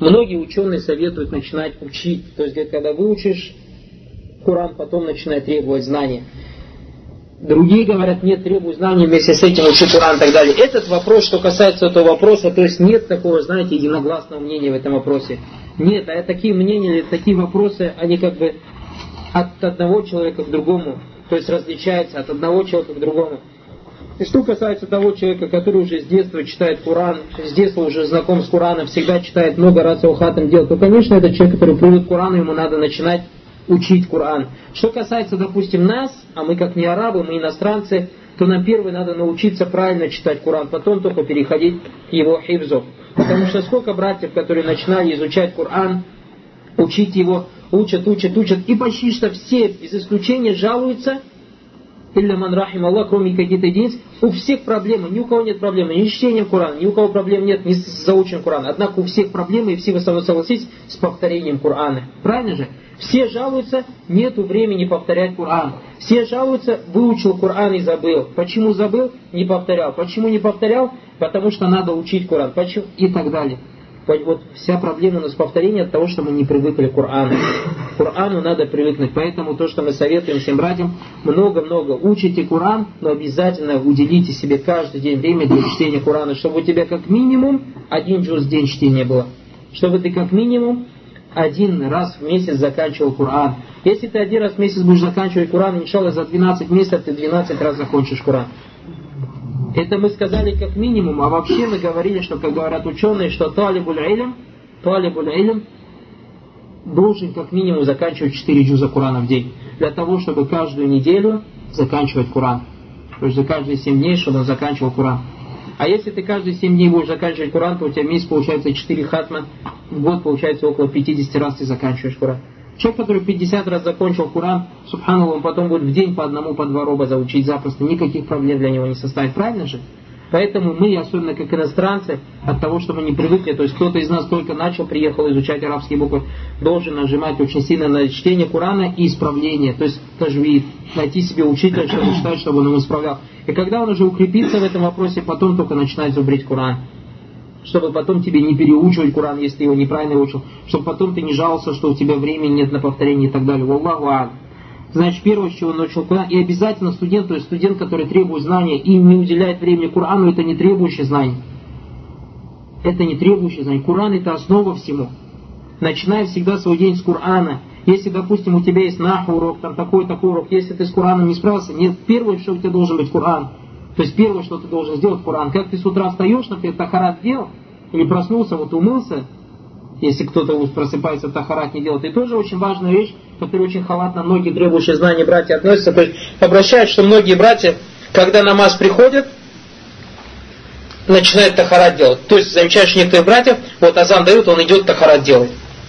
Многие ученые советуют начинать учить. То есть, говорят, когда выучишь Коран, потом начинай требовать знания. Другие говорят, нет, требуй знаний, вместе с этим учи Коран и так далее. Этот вопрос, что касается этого вопроса, то есть нет такого, знаете, единогласного мнения в этом вопросе. Нет, а такие мнения, такие вопросы, они как бы от одного человека к другому, то есть различаются от одного человека к другому. И что касается того человека, который уже с детства читает Коран, с детства уже знаком с Кораном, всегда читает, много раз его хатам делает, то, конечно, этот человек, который привык к Корану, ему надо начинать учить Коран. Что касается, допустим, нас, а мы как не арабы, мы иностранцы, то нам первое надо научиться правильно читать Коран, потом только переходить к его хифзу. Потому что сколько братьев, которые начинали изучать Коран, учить его, учат, и почти что все, без исключения, жалуются, илля ман рахим Аллах, кроме каких-то единиц, у всех проблемы, ни у кого нет проблемы, ни с чтением Корана, ни у кого проблем нет, ни с заучением Корана. Однако у всех проблемы, и все вы со мной согласитесь, с повторением Корана. Правильно же? Все жалуются, нету времени повторять Коран. Все жалуются, выучил Коран и забыл. Почему забыл? Не повторял. Почему не повторял? Потому что надо учить Коран. Почему? И так далее. Вот вся проблема у нас повторения от того, что мы не привыкли к Корану. К Корану надо привыкнуть. Поэтому то, что мы советуем всем братьям, много-много учите Коран, но обязательно уделите себе каждый день время для чтения Корана, чтобы у тебя как минимум 1 джуз в день чтения было. Чтобы ты как минимум 1 раз в месяц заканчивал Коран. Если ты 1 раз в месяц будешь заканчивать Коран, иншаллах, за 12 месяцев ты 12 раз закончишь Коран. Это мы сказали как минимум, а вообще мы говорили, что, как говорят ученые, что талибуль илм должен как минимум заканчивать 4 джуза Корана в день. Для того, чтобы каждую неделю заканчивать Коран. То есть за каждые 7 дней, чтобы он заканчивал Коран. А если ты каждые 7 дней будешь заканчивать Коран, то у тебя в месяц получается 4 хатма, в год получается около 50 раз ты заканчиваешь Коран. Человек, который 50 раз закончил Коран, субханаллах, он потом будет в день по 1, по 2 роба заучить запросто, никаких проблем для него не составит, правильно же? Поэтому мы, особенно как иностранцы, от того, что мы не привыкли, то есть кто-то из нас только начал, приехал изучать арабские буквы, должен нажимать очень сильно на чтение Корана и исправление, то есть таджвид, найти себе учителя, чтобы читать, чтобы он ему исправлял. И когда он уже укрепится в этом вопросе, потом только начинает зубрить Коран. Чтобы потом тебе не переучивать Коран, если ты его неправильно учил, чтобы потом ты не жаловался, что у тебя времени нет на повторение и так далее. Валлаху а'алям. Значит, первое, с чего он начал Коран, и обязательно студент, то есть студент, который требует знания и не уделяет времени Корану, это не требующее знание. Это не требующее знание. Коран это основа всему. Начинай всегда свой день с Корана. Если, допустим, у тебя есть наху урок, там такой урок, если ты с Кораном не справился, нет, первое, что у тебя должен быть Коран. То есть первое, что ты должен сделать Коран, как ты с утра встаешь, например, тахарат делал, или проснулся, вот умылся, если кто-то просыпается, тахарат не делает, это тоже очень важная вещь, которая очень халатно многие требующие знания братья относятся. То есть обращают, что многие братья, когда намаз приходят, начинают тахарат делать. То есть замечаешь некоторых братьев, вот азан дают, он идет тахарат делать.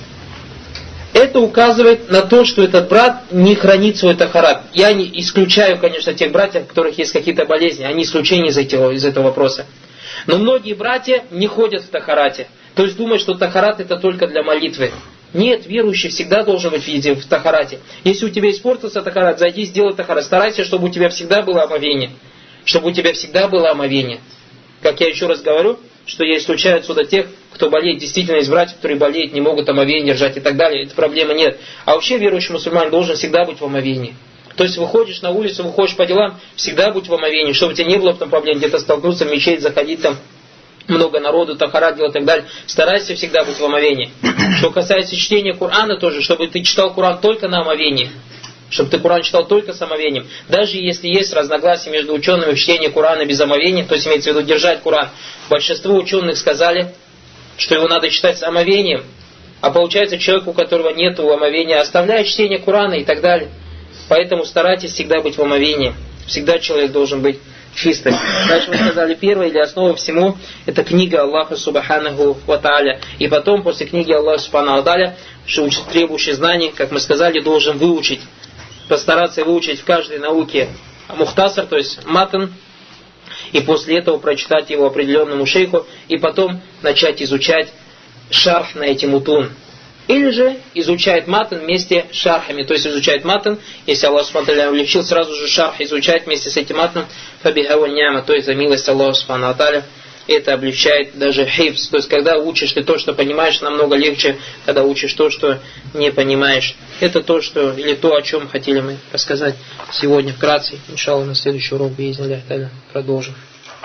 Это указывает на то, что этот брат не хранит свой тахарат. Я не исключаю, конечно, тех братьев, у которых есть какие-то болезни, они исключение из этого вопроса. Но многие братья не ходят в тахарате. То есть думают, что тахарат это только для молитвы. Нет, верующий всегда должен быть в тахарате. Если у тебя испортился тахарат, зайди, сделай тахарат. Старайся, чтобы у тебя всегда было омовение. Чтобы у тебя всегда было омовение. Как я еще раз говорю, что я исключаю отсюда тех, кто болеет, действительно из братьев, которые болеют, не могут омовение держать и так далее. Этой проблемы нет. А вообще верующий мусульманин должен всегда быть в омовении. То есть выходишь на улицу, выходишь по делам, всегда будь в омовении, чтобы у тебя не было там проблем, где-то столкнуться в мечеть, заходить там, много народу, тахарат делать и так далее. Старайся всегда быть в омовении. Что касается чтения Корана тоже, чтобы ты читал Коран только на омовении. Чтобы ты Коран читал только с омовением. Даже если есть разногласия между учеными в чтении Корана без омовения, то есть имеется в виду держать Коран, большинство ученых сказали, что его надо читать с омовением. А получается человек, у которого нет омовения, оставляет чтение Корана и так далее. Поэтому старайтесь всегда быть в омовении. Всегда человек должен быть чистым. Дальше мы сказали, первое или основа всему, это книга Аллаха Субханаху ва Тааля. И потом, после книги Аллаха Субханаху ва Тааля, требующий знаний, как мы сказали, должен выучить. Постараться выучить в каждой науке мухтасар, то есть матн, и после этого прочитать его определенному шейху, и потом начать изучать шарх на эти мутун. Или же изучает матн вместе с шархами, то есть изучает матн, если Аллах Субхану ва Тааля увлечил, сразу же шарх изучать вместе с этим матном, фабихава няма, то есть за милость Аллаха Субхану ва Тааля. это облегчает даже хифз. То есть, когда учишь ты то, что понимаешь, намного легче, когда учишь то, что не понимаешь. Это то, что, или то, о чем хотели мы рассказать сегодня вкратце. Иншаллах, на следующий урок, биизнилляхи та'аля, продолжим.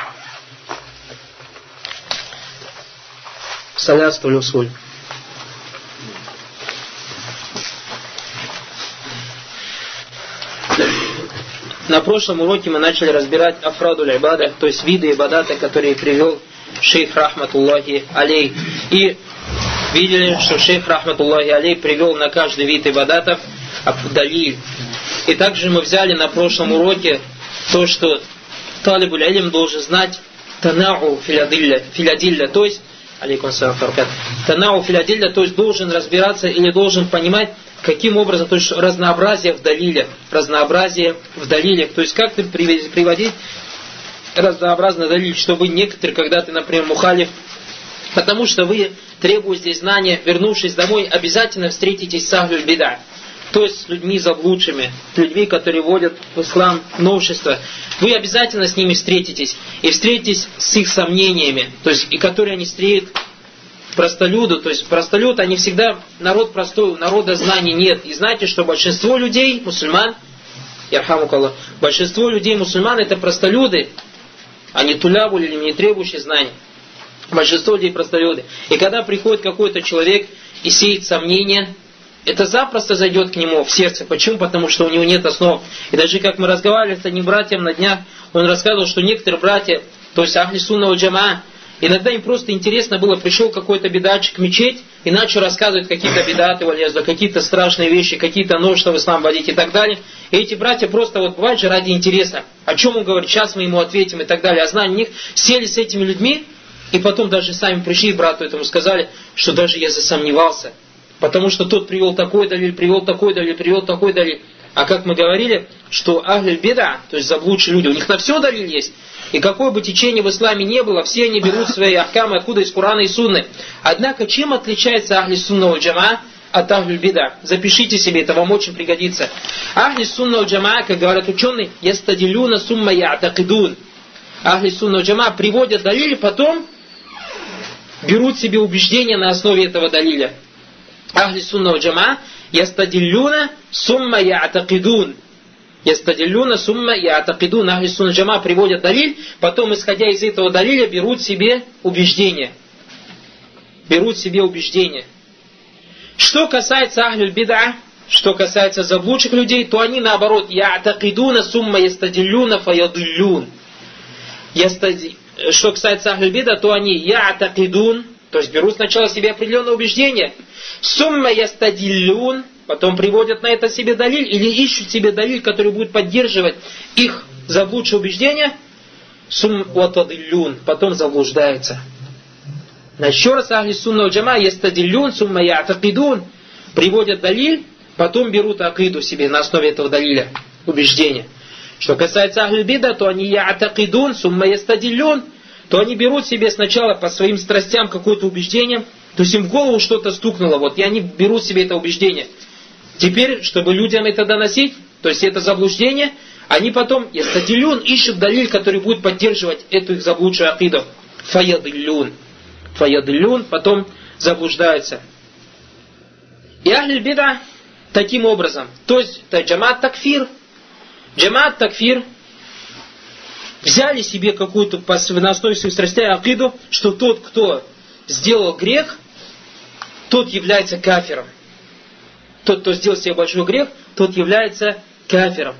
Салят валь усуль. На прошлом уроке мы начали разбирать афрадуль ибада, то есть виды ибадата, которые привел шейх рахматуллахи алей. И видели, что шейх рахматуллахи алей привел на каждый вид ибадатов далиль. И также мы взяли на прошлом уроке то, что талибуль илм должен знать танау филядилля, то есть алейкум салям фаркат. Танау филядилля, то есть должен разбираться или должен понимать, каким образом, то есть разнообразие в далилях, то есть как ты приводить разнообразно далиль, чтобы некоторые, когда ты, например, мухалиф, потому что вы, требуя здесь знания, вернувшись домой, обязательно встретитесь с ахлюль бида, то есть с людьми заблудшими, людьми, которые вводят в ислам новшества. Вы обязательно с ними встретитесь, и встретитесь с их сомнениями, то есть и которые они стреют простолюду, то есть простолюд, они всегда народ простой, у народа знаний нет. И знаете, что большинство людей, мусульман, ярхамукаллах, большинство людей мусульман это простолюды, а не тулябуль или не требующие знаний. Большинство людей простолюды. И когда приходит какой-то человек и сеет сомнения, это запросто зайдет к нему в сердце. Почему? Потому что у него нет основ. И даже как мы разговаривали с одним братьем на днях, он рассказывал, что некоторые братья, то есть ахли сунна валь джамаа, иногда им просто интересно было, пришел какой-то бедатчик в мечеть и начал рассказывать какие-то бедаты, какие-то страшные вещи, какие-то новшества в ислам вводить и так далее. И эти братья просто, вот бывает же ради интереса, о чем он говорит, сейчас мы ему ответим и так далее. А знания них сели с этими людьми, и потом даже сами пришли брату этому сказали, что даже я засомневался. Потому что тот привел такой далиль, привел такой далиль, привел такой далиль. А как мы говорили, что ахль бида, то есть заблудшие люди, у них на все далиль есть. И какое бы течение в исламе не было, все они берут свои ахкамы откуда? Из Курана и Сунны. Однако, чем отличается ахли сунна валь джамаа от ахль бида? Запишите себе, это вам очень пригодится. Ахли сунна валь джамаа, как говорят ученые, ястадилюна сумма я'такидун. Ахли сунна валь джамаа приводят далили, потом берут себе убеждения на основе этого далиля. Ахли сунна валь джамаа ястадилюна сумма я'такидун. Ястадиллюна сумма я'такидун. Ахли сунна джама приводят далиль, потом, исходя из этого далиля, берут себе убеждения. Что касается ахлюль бида, что касается заблудших людей, то они наоборот я'такидуна сумма ястадиллюна фаядиллюн. Что касается ахлюль бида, то они я'такидун, то есть берут сначала себе определенное убеждение, сумма ястадиллюн, потом приводят на это себе далиль, или ищут себе далиль, который будет поддерживать их заблудшие убеждения, потом заблуждаются. Еще раз, ахли сунна валь джамаа ястадиллюн сумма я'такидун, приводят далиль, потом берут акиду себе на основе этого далиля, убеждения. Что касается ахли бида, то они я'такидун сумма ястадиллюн, то они берут себе сначала по своим страстям какое-то убеждение, то есть им в голову что-то стукнуло, вот, и они берут себе это убеждение. Теперь, чтобы людям это доносить, то есть это заблуждение, они потом, ястадиллюн, ищут далиль, который будет поддерживать эту их заблудшую акиду. Фаядиллюн, потом заблуждаются. И ахль бида таким образом, то есть это джамаат такфир, взяли себе какую-то на основе своих страстей акиду, что тот, кто сделал грех, тот является кафиром. Тот, кто сделал себе большой грех, тот является кафиром.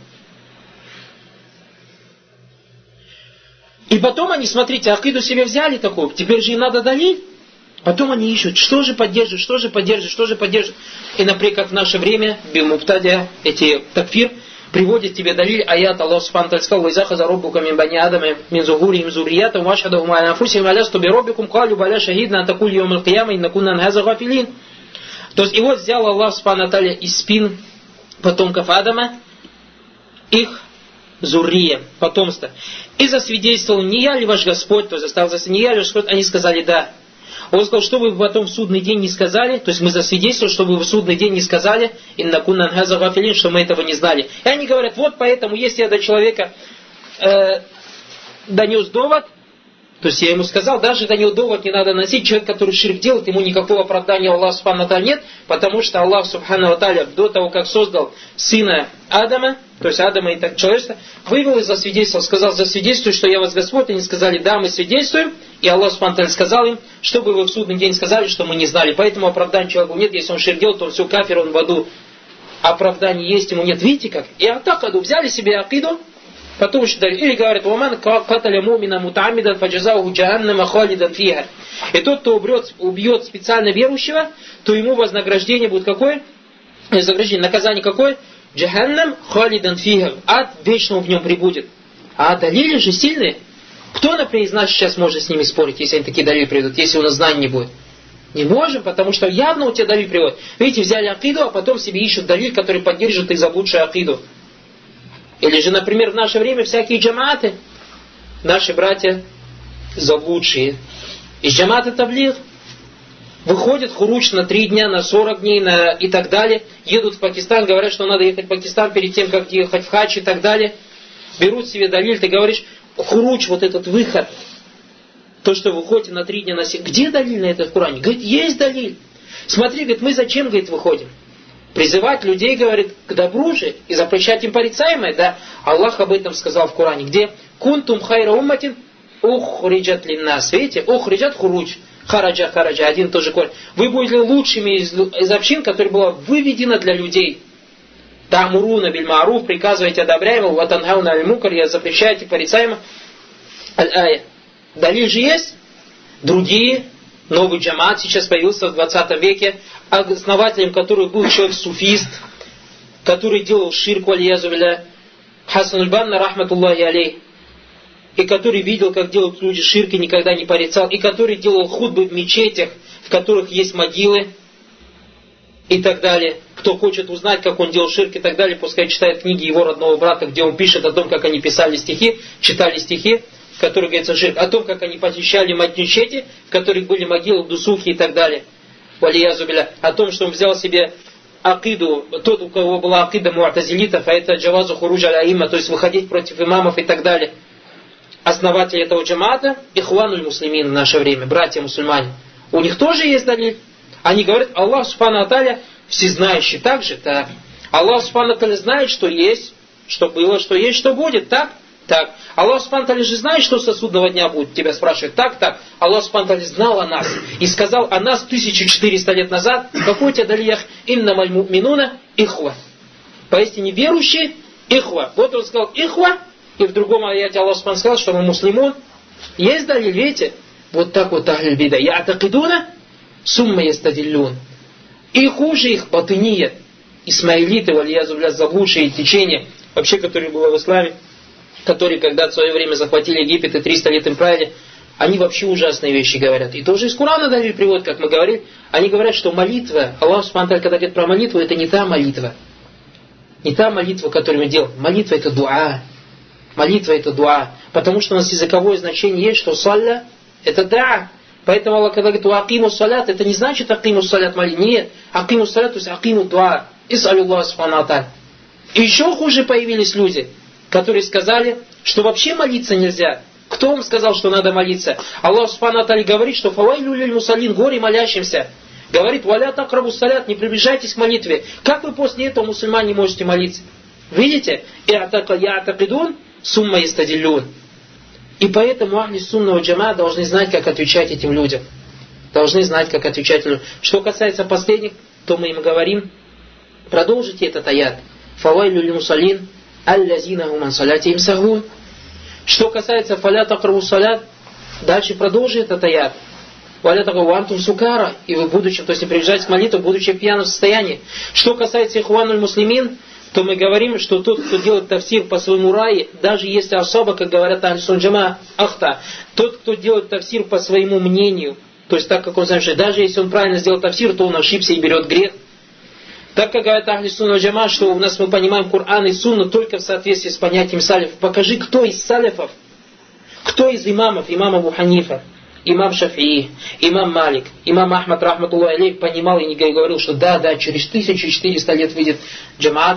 И потом они, смотрите, акиду себе взяли такую, теперь же им надо далиль. Потом они ищут, что же поддерживает. И, например, как в наше время, билмуптадия, эти такфир, приводят тебе далиль аят Аллах Субхану ва Тааля сказал: «Ва иза хаза раббука мин бани адама мин зухурихим зурриятахум ва ашхадахум аля анфусихим аласту би раббикум калю бала шахидна ан такулю йаумал кияма инна кунна ан хаза гафилин». То есть, и вот взял Аллах Субхану ва Тааля из спин потомков Адама их зуррия, потомство. И засвидетельствовал: не я ли ваш Господь, то есть заставил не я ли ваш Господь, они сказали да. Он сказал: что вы потом в судный день не сказали, то есть мы засвидетельствовали, что вы в судный день не сказали, инна кунна ан хаза гафилин, что мы этого не знали. И они говорят: вот поэтому, если я до человека донес довод, То есть я ему сказал, даже до него довод не надо носить. Человек, который ширк делает, ему никакого оправдания Аллаха Субхану ва Тааля нет, потому что Аллах Субхану ва Тааля до того, как создал сына Адама, то есть Адама и так человечество, вывел и засвидетельствовал, сказал: засвидетельствуй, что я вас Господь. Они сказали: да, мы свидетельствуем. И Аллах Субхану ва Тааля сказал им, чтобы вы в судный день сказали, что мы не знали. Поэтому оправдания человеку нет. Если он ширк делает, то он все кафир, он в аду. Оправдания есть, ему нет. Видите как? И атакаду, взяли себе акиду, потом считали, или говорят: «Ваман каталя мумина мутамидан фаджазауху джаханнама халидан фиха». И тот, кто убьет специально верующего, то ему вознаграждение будет какое? Наказание какое? Джаханнам халидан фиха. Ад вечно в нем прибудет. А далили же сильные. Кто, например, из нас сейчас может с ними спорить, если они такие далили приведут, если у нас знаний не будет? Не можем, потому что явно у тебя далиль приводит. Видите, взяли акиду, а потом себе ищут далиль, который поддержит их заблудшую акиду. Или же, например, в наше время всякие джамааты, наши братья заблудшие. Из джамаата таблигh выходят хуруч на 3 дня, на 40 дней и так далее. Едут в Пакистан, говорят, что надо ехать в Пакистан перед тем, как ехать в хадж и так далее. Берут себе далиль, ты говоришь: хуруч, вот этот выход, то, что вы ходите на 3 дня на 7. Где далиль на это в Коране? Говорит, есть далиль. Смотри, говорит, мы зачем, говорит, выходим? Призывать людей, говорит, к добру же и запрещать им порицаемое, да? Аллах об этом сказал в Коране. Где? Кунтум хайра умматин ухриджат линнас. Видите? Ухриджат хуруч. Хараджа, один и тот же корень. Вы будете лучшими из общин, которая была выведена для людей. Та'муруна биль ма'руф, приказываете одобряемого, ва танхауна аль мункар, запрещаете порицаемое. Аль-ая. Далиль же есть. Другие, новый джамаат сейчас появился в 20 веке, основателем которого был человек-суфист, который делал ширк, валиязу билля, Хасан аль-Банна, рахматуллахи алейх, и который видел, как делают люди ширк, и никогда не порицал, и который делал хутбы в мечетях, в которых есть могилы, и так далее. Кто хочет узнать, как он делал ширк и так далее, пускай читает книги его родного брата, где он пишет о том, как они писали стихи, читали стихи, в которых говорится ширк, о том, как они посещали мечети, в которых были могилы, дусухи и так далее. Валиязу билля. О том, что он взял себе акиду, тот, у кого была акида муатазилитов, а это джавазу хуруджа аля-имма, то есть выходить против имамов и так далее. Основатель этого джамаата, ихвануль муслимин в наше время, братья-мусульмане. У них тоже есть далиль. Они говорят: Аллах Субхану ва Тааля всезнающий. Так же? Так. Аллах Субхану ва Тааля знает, что есть, что было, что есть, что будет. Так? Так. Аллах Субхану ва Тааля же знает, что со судного дня будет. Тебя спрашивают. Так. Аллах Субхану ва Тааля знал о нас. И сказал о нас 1400 лет назад. Какой у тебя далиль? Иннамаль му'минуна ихва. Поистине верующие ихва. Вот он сказал ихва. И в другом аяте Аллах Субхану сказал, что мы муслимун. Есть далиль, видите? Вот так вот ахль бида. Я'такидуна сумма ястадиллюн. И хуже их батыния, исмаилиты, валиязу билля, заблудшие течения, вообще, которые было в исламе, которые когда-то в свое время захватили Египет и 300 лет им правили, они вообще ужасные вещи говорят. И тоже из Корана далиль приводят, как мы говорили. Они говорят, что молитва, Аллах Субхану ва Тааля, когда говорит про молитву, это не та молитва. Не та молитва, которую мы делаем. Молитва это дуа. Молитва это дуа. Потому что у нас языковое значение есть, что салля это да. Поэтому Аллах, когда говорит акиму салят, это не значит акиму салят молитва. Нет. Акиму салят, то есть акиму дуа. Исалюллах Субхану ва Тааля. И еще хуже появились люди, которые сказали, что вообще молиться нельзя. Кто вам сказал, что надо молиться? Аллах Субхану ва Тааля говорит, что фавайлю лиль мусаллин, горе молящимся. Говорит: валя такрабу салят, не приближайтесь к молитве. Как вы после этого, мусульмане, можете молиться? Видите? Я'такидун сумма ястадиллюн. И поэтому ахли сунна ва джамаа должны знать, как отвечать этим людям. Должны знать, как отвечать людям. Что касается последних, то мы им говорим: продолжите этот аят. Фавайлю лиль мусаллин аллазина гум ан салятихим сахун. Что касается фаля такрабу салят, дальше продолжи этот аят. Валя такрабу антум сукара. И вы будучи, то есть не приближайтесь к молитве, будучи в пьяном состоянии. Что касается ихвануль муслимин, то мы говорим, что тот, кто делает тафсир по своему рае, даже если особо, как говорят ахль-сунна джамаа, ахта, тот, кто делает тафсир по своему мнению, то есть так, как он знает, что даже если он правильно сделал тафсир, то он ошибся и берет грех. Так как говорят ахль-сунна джамаа, что у нас мы понимаем Коран и Сунну только в соответствии с понятием салифов. Покажи, кто из салифов, кто из имамов, имам Абу Ханифа, имам Шафии, имам Малик, имам Ахмад, рахматуллахи алейх, понимал и не говорил, что да, через 1400 лет выйдет джамаат,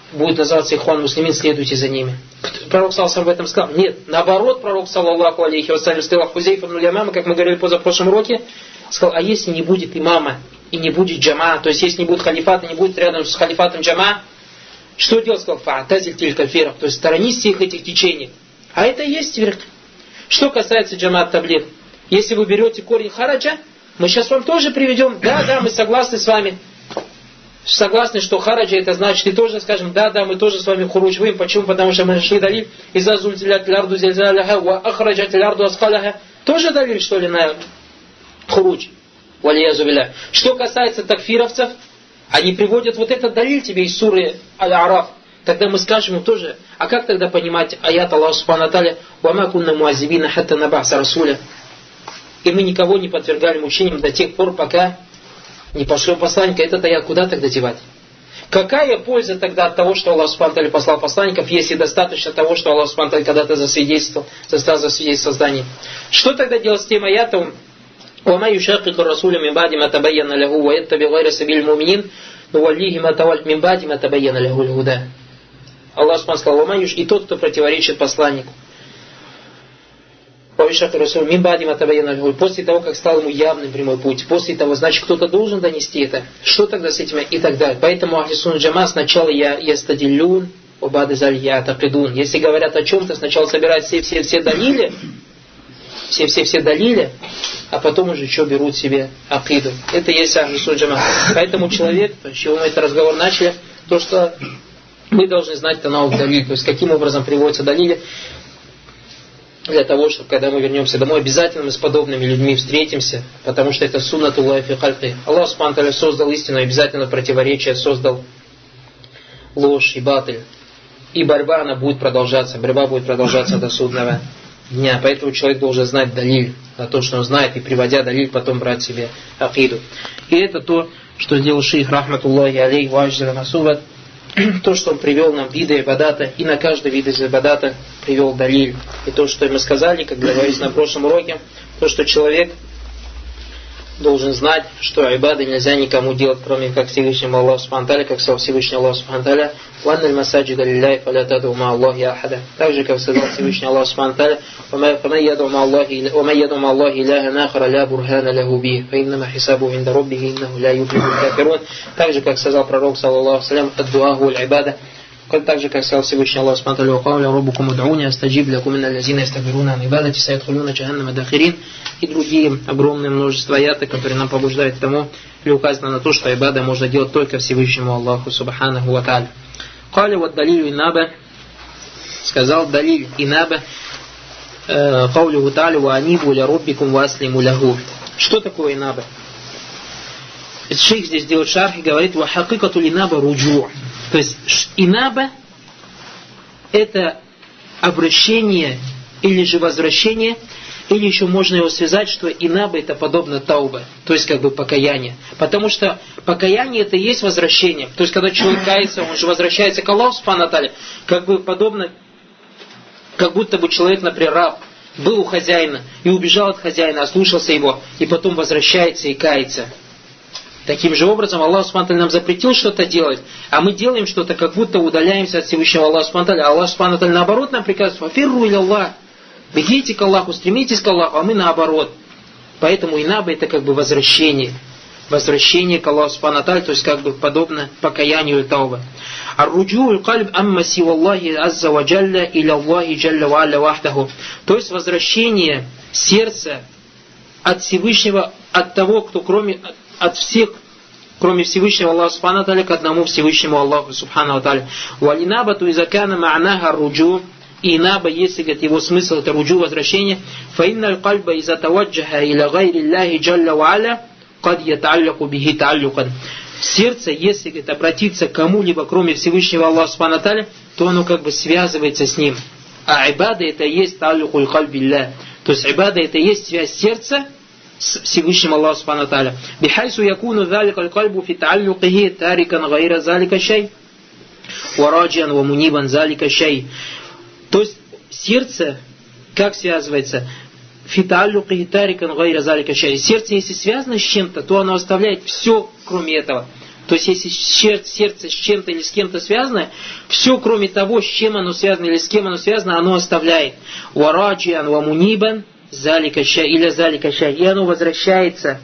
будет называться ихван муслимин, следуйте за ними. Пророк саллаллаху об этом сказал? Нет. Наоборот, пророк саллаллаху алейхи вассалям сказал Хузейфа ибн Ямама, как мы говорили в позапрошлом уроке, сказал, а если не будет имама и не будет джама, то есть если не будет халифата, не будет рядом с халифатом джама, что делать? Сказал, фа'тазиль тилька фирак, то есть сторонись всех этих течений. А это и есть фирк. Что касается джамаат таблигh, если вы берете корень хараджа, мы сейчас вам тоже приведем, да, мы согласны с вами. Согласны, что хараджа это значит, и тоже скажем, да, мы тоже с вами хурудж выйдем. Почему? Потому что мы нашли далиль, иза зульзилят лярду зильзаляха, ва ахраджат лярду аскаляха. Тоже далиль, что ли, на хурудж. Валиязу билля. Что касается такфировцев, они приводят вот этот далиль тебе из суры Аль-Араф. Тогда мы скажем им тоже, а как тогда понимать аят Аллаха Субхану ва Тааля, ва ма кунна муаззибина хатта наб'аса расуля. И мы никого не подвергали мучениям до тех пор, пока не пошлем посланника. Этот аят куда тогда девать? Какая польза тогда от того, что Аллах Субхану ва Тааля послал посланников, если достаточно того, что Аллах Субхану ва Тааля когда-то заставил засвидетельствовать создание? Что тогда делать с тем аятом? وَمَا يُشَاقِقُ الرَّسُولَ مِنْ بَعْدِ مَا تَبَيَّنَ لَهُ وَيَتَّبِعْ غَيْرَ سَبِيلِ الْمُؤْمِنِينَ نُوَلِّهِ مَا تَوَلَّىٰ مِنْ بَعْدِ مَا تَبَيَّنَ لَهُ الْهُدَىٰ. Аллах Субхану сказал, и тот, кто противоречит посланнику. После того, как стал ему явным прямой путь, после того, значит, кто-то должен донести это. Что тогда с этим и так далее. Поэтому Ахли Сунна Джама сначала ястадиллюн, обадызаль яатакидун. Если говорят о чем-то, сначала собирают все далили, все далили, а потом уже что берут себе акиду. Это есть Ахли Сунна Джама. Поэтому человек, с чего мы этот разговор начали, то, что мы должны знать танаук далиль, то есть каким образом приводятся далили, для того, чтобы когда мы вернемся домой, обязательно мы с подобными людьми встретимся, потому что это суннатуллахи фи хальқи. Аллах Субхану ва Тааля создал истину, обязательно противоречие, создал ложь и батыль. И борьба, она будет продолжаться, до судного дня. Поэтому человек должен знать далиль, на то, что он знает, и приводя далиль, потом брать себе акиду. И это то, что сделал шейх рахматуллахи алейхи ва аджзаля масубат, то, что он привел нам виды ибадата, и на каждый вид из ибадата привел далиль. И то, что мы сказали, как говорилось на прошлом уроке, то, что человек должен знать, что ибады нельзя никому делать, кроме как Всевышнему Аллаху Субхану ва Тааля, как сказал Всевышний Аллах Субхану ва Тааля, «Ванналь масаджида лилляхи фаля тад'у ма Аллахи ахада». Так же, как сказал Всевышний Аллах Субхану ва Тааля, «Ваман яд'у ма Аллахи илахан ахара ля бурхана лаху бихи, фаиннама хисабуху инда раббихи иннаху ля юфлихул кафирун». Так же, как сказал пророк, саллаллаху алейхи ва саллям, «Ад-дуа гуаль ибада». Так же, как сказал Всевышний Аллах Субхану ва Тааля, «Вакауля раббукум уд'уни астаджиб лакум инналь лазина ястакбируна ан ибадати саядхулуна джаханнама дахирин». И другие огромное множество аятов, которые нам побуждают к тому, или указано на то, что ибада можно делать только Всевышнему Аллаху Субханаху ва Тааля. Кали вот далилю инаба, сказал далиль инаба, каулю тааля ва анибу ля раббикум ва аслиму лаху. Что такое инаба? Шейх здесь делает шарх и говорит, ва хакикату инаба руджу. То есть инаба это обращение или же возвращение, или еще можно его связать, что инаба это подобно тауба, то есть как бы покаяние. Потому что покаяние это и есть возвращение. То есть когда человек кается, он же возвращается к Аллаху Субхану ва Тааля, как бы подобно, как будто бы человек, например, раб, был у хозяина и убежал от хозяина, ослушался его, и потом возвращается и кается. Таким же образом Аллах Субхану ва Тааля нам запретил что-то делать, а мы делаем что-то, как будто удаляемся от Всевышнего Аллаха Субхану ва Тааля. А Аллах Субхану ва Тааля наоборот нам приказывает: «Фафирру иля Аллах». Бегите к Аллаху, стремитесь к Аллаху, а мы наоборот. Поэтому инаба это как бы возвращение. Возвращение к Аллаху Субхану ва Тааля, то есть как бы подобно покаянию и тауба. Ар-руджу аль-кальб амма сива Аллахи азза ва джалля иля Аллахи джалля ва алля вахтаху. То есть возвращение сердца от Всевышнего, от того, кто от всех, кроме Всевышнего Аллаха Субхану ва Тааля, к одному Всевышнему Аллаху Субхану ва Тааля. Ва инабату иза кана ма'наха руджу. И инаба, если говорит, его смысл это руджу, возвращение, фаинналь кальба иза таваджаха иля гайри Аллахи джалля ва аля кад ята'алляку бихи та'аллюкан. Сердце, если говорит, обратиться к кому-либо, кроме Всевышнего Аллаха Субхану ва Тааля, то оно как бы связывается с ним. А ибада это и есть та'аллюкуль кальбилля. То есть ибада это и есть связь сердца с Всевышним Аллахом Субхану ва Тааля. Бихайсу якуну залика кальбу фи та'аллюкихи тарикан гайра залика шай ва раджиан ва мунибан залика шай. То есть сердце, как связывается? Фиталюки тарикан гайра залика шай. Сердце, если связано с чем-то, то оно оставляет все, кроме этого. То есть, если сердце с чем-то или с кем-то связано, все, кроме того, с чем оно связано или с кем оно связано, оно оставляет. Вараджиан ва мунибан залика шай или залика шай. И оно возвращается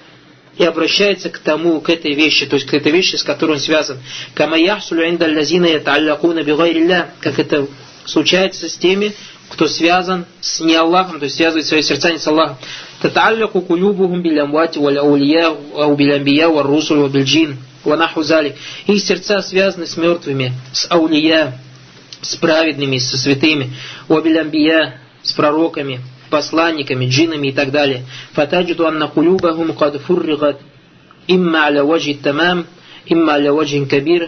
и обращается к тому, к этой вещи, то есть к этой вещи, с которой он связан. Кама яхсулю инда аллазина ятааллакуна бигайрилля, как это случается с теми, кто связан с не Аллахом, то есть связывает свои сердца не с Аллахом. Татаалляку кулюбухум биль амвати валь аулия, ау биль амбия, валь русуль, ва биль джин, ва наху залик. Их сердца связаны с мертвыми, с аулия, с праведными, со святыми, ва биль амбия, с пророками, посланниками, джинами и так далее. Фатаджиду анна кулюбахум кад фурригат имма аля ваджи тамам, имма аля ваджин кабир.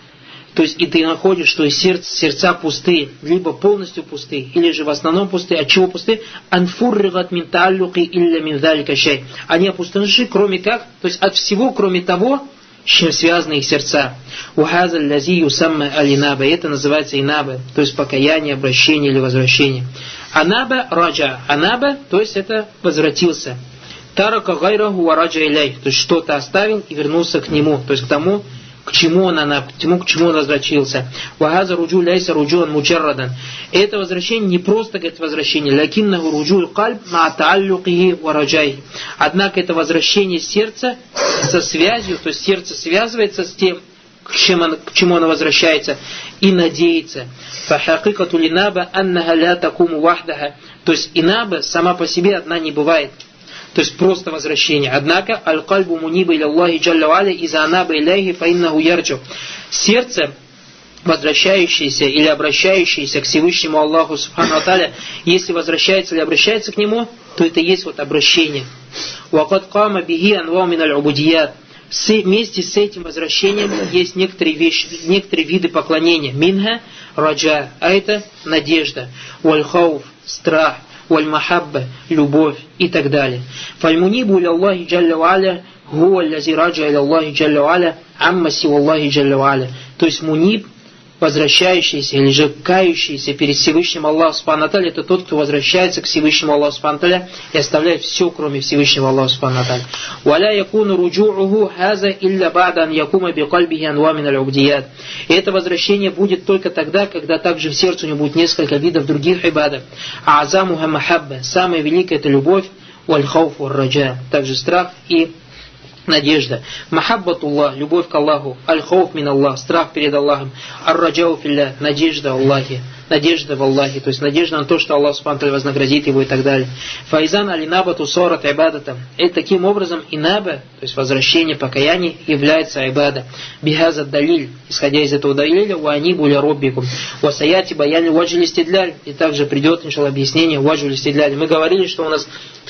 То есть, и ты находишь, что сердца пусты, либо полностью пусты, или же в основном пусты. От чего пусты? Анфурригат мин тааллюки илля мин залика шай. Они опустошены, кроме как, то есть от всего, кроме того, с чем связаны их сердца. Ухаза лази юсамма алинаба. Это называется инаба, то есть покаяние, обращение или возвращение. Анаба раджа. Анаба, то есть это возвратился. Тарака гайраху ва раджа иляй. То есть что-то оставил и вернулся к нему, то есть к тому, к чему он возвратился. Вахаза руджу ляйса руджуан муджаррадан. Это возвращение не просто говорит возвращение, лакиннаху руджу кальб ма тааллюкихи ва раджай. Однако это возвращение сердца со связью, то есть сердце связывается с тем, к чему оно возвращается, и надеется. Фахакикату линаба аннаха ля такуму вахдаха. То есть инаба сама по себе одна не бывает. То есть просто возвращение. Однако, аль-кальбу муниба иля Аллахи джалля ва аля иза анаба иляхи фаиннаху ярджу. Сердце, возвращающееся или обращающееся к Всевышнему Аллаху субхану ва тааля, если возвращается или обращается к Нему, то это есть вот обращение. Вакад кама бихи анвау мин аль-убудият. Вместе с этим возвращением есть некоторые виды поклонения. Минха раджа, а это надежда. Валь-хауф, страх. Валь-махабба, любовь и так далее. Фаль-мунибу иля Аллахи джалля ва аля хуа аллази раджа иля Аллахи джалля ва аля амма сива Аллахи джалля ва аля. То есть муниб, возвращающийся или же кающийся перед Всевышним Аллаху субхану ва тааля, это тот, кто возвращается к Всевышнему Аллаху субхану ва тааля и оставляет все, кроме Всевышнего Аллаха субхану ва тааля. Валя якуну руджу'уху хаза илля ба'да ан якума би кальбихи анва мин аль-убдият. И это возвращение будет только тогда, когда также в сердце у него будет несколько видов других ибадов. А'азамуха махабба, самая великая это любовь, валь-хауф валь-раджа, также страх и надежда. Махаббатуллах, любовь к Аллаху. Аль-хауф мин Аллах, страх перед Аллахом. Ар-раджау филля, надежда в Аллахе. Надежда в Аллахе, то есть надежда на то, что Аллах субхану ва тааля вознаградит его и так далее. Файзан алинабату сорат ибадатам. И таким образом инаба, то есть возвращение, покаяние, является ибада. Бихаза далиль, исходя из этого далиля, ва анибу ля роббикум. Ва саяти баяни ваджи листидляль. И также придет, иншаллах, объяснение ваджи листидляль. Мы говорили, что у нас,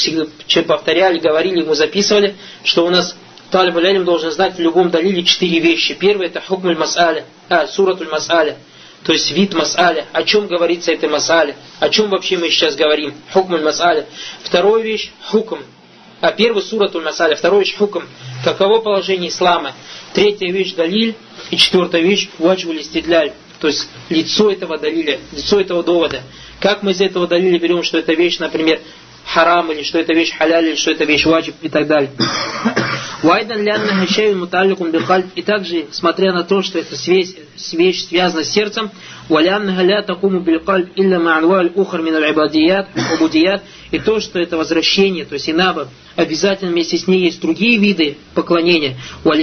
повторяли, говорили, мы записывали, что у нас талиб аль-илм должен знать в любом далиле 4 вещи. Первое это хукмуль мас'аля, суратуль мас'аля. То есть вид мас'аля, о чем говорится этой мас'аля, о чем вообще мы сейчас говорим, хукмуль мас'аля. Вторая вещь, хукм, первый суратуль мас'аля, вторая вещь, хукм, каково положение ислама. Третья вещь, далиль, и четвертая вещь, ваджвуль истидляль, то есть лицо этого далиля, лицо этого довода. Как мы из этого далиля берем, что эта вещь, например, харам, или что это вещь халяль, или что это вещь ваджиб и так далее. И также, смотря на то, что эта вещь связана с сердцем, и то, что это возвращение, то есть инаба, обязательно вместе с ней есть другие виды поклонения.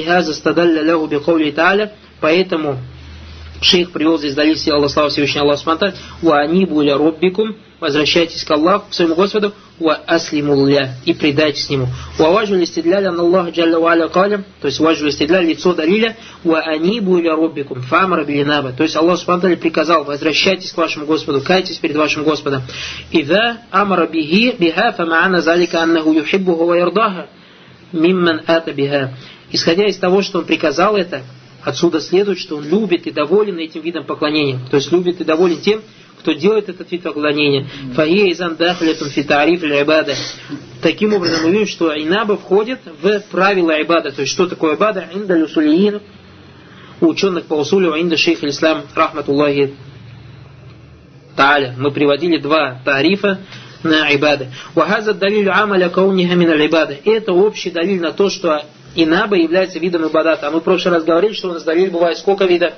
Поэтому шейх привел здесь далиль Аллах, слава Всевышнему Аллаху субхану ва анибу иля роббикум, возвращайтесь к Аллаху, к своему Господу, ва аслиму ля, и предайтесь Нему. Ва ваджу листидляля ан Аллах джалля ва аля калям, то есть ваджу листидляля, лицо далиля, ва анибу иля роббикум, фамара билинаба, то есть Аллах субхану приказал, возвращайтесь к вашему Господу, кайтесь перед вашим Господом. Ида амара биха, фамаана залика аннаху юхиббуху ва ярдаха, мимман ата биха. Исходя из того, что он приказал это, отсюда следует, что он любит и доволен этим видом поклонения. То есть любит и доволен тем, кто делает этот вид поклонения. Таким образом мы видим, что инаба входит в правила ибада. То есть что такое ибада? Инда люсулиин, у ученых по усулю, инда шейх аль-ислам, рахматуллахи тааля. Мы приводили 2 тарифа на ибада. Это общий далиль на то, что инаба является видом ибадата. А мы в прошлый раз говорили, что у нас далиль бывает сколько видов?